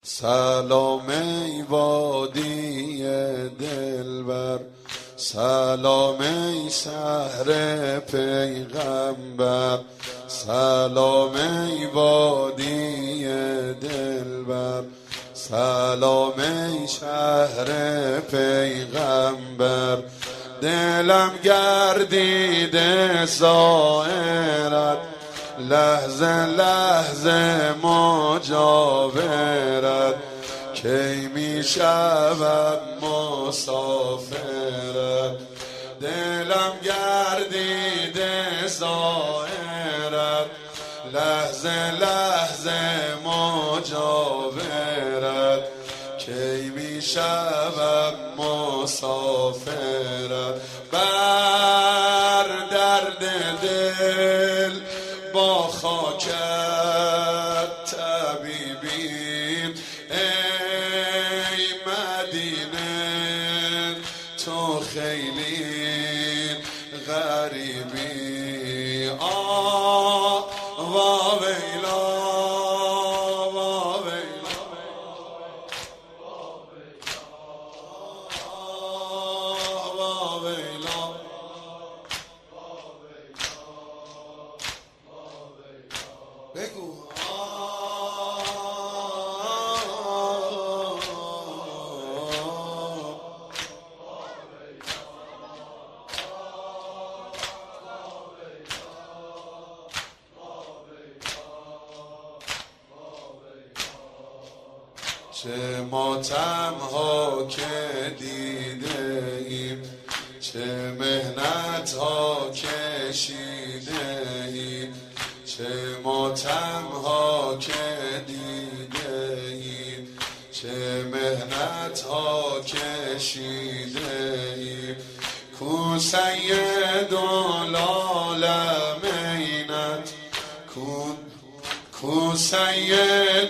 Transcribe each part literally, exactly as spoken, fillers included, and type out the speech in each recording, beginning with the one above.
سلام ای وادی دلبر، سلام ای شهر پیغمبر، سلام ای وادی دلبر، سلام ای شهر پیغمبر. دلم گردیده زائرت، لحظه لحظه مجاورت، کی می شوم مسافرت. دلم گردیده زائرت، لحظه لحظه مجاورت، کی می شوم مسافرت. بر درد دل با خاکت طبیبی، ای مدینه تو خیلی غریبی. آه وا ویلا وا ویلا وا ویلا. بگو چه ماتم ها که دیده ایم، چه مهنت ها کشیده ایم، چه ماتم ها که دیده ایم، چه مهنت ها کشیده ایم. کو سید العالمینت، کو کو سید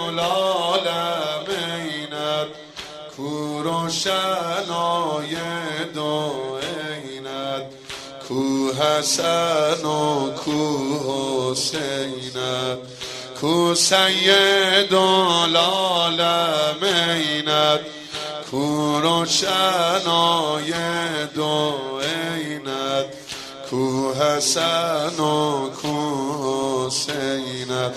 العالمینت، کو روشنای دو عینت، کو حسن و کو حسینت، کو سید العالمینت، کو روشنای دو عینت، کو حسن و کو حسینت.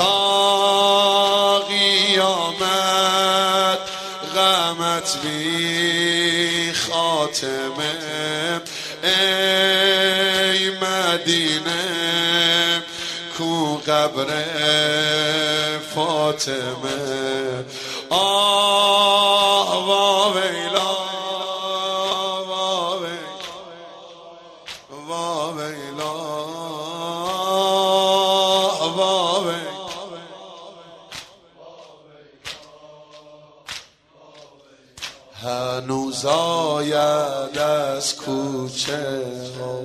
تا قیامت غمت بی خاتمه، ای مدینه کو قبر فاطمه. آه وا ویلا وا ویلا وا ویلا وا ویلا. هنوز آید از کوچه ها،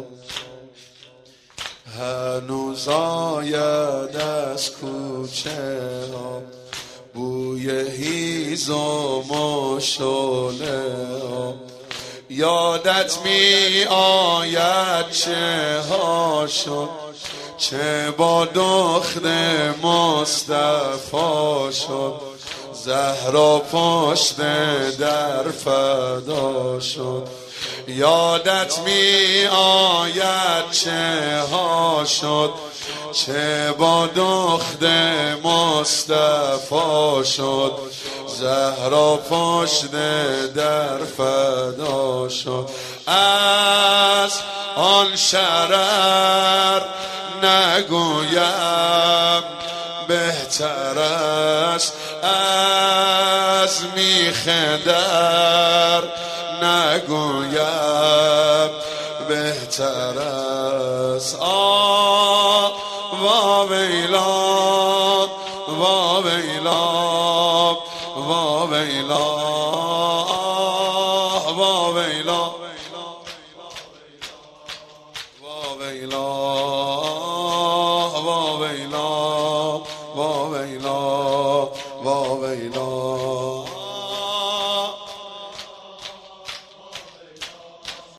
هنوز آید از کوچه ها، بوی هیزم و شعله ها. یادت می آید چه ها شد، چه با دختر مصطفی شد، زهرا پشت در فدا شد. یادت می آید چه ها شد، چه با دختر مصطفی شد، زهرا پشت در فدا شد. از آن شرر نگویم بهتر است، از میخ در نگویم بهتر است. آه وا ویلا وا ویلا وا ویلا وا ویلا وا ویلا.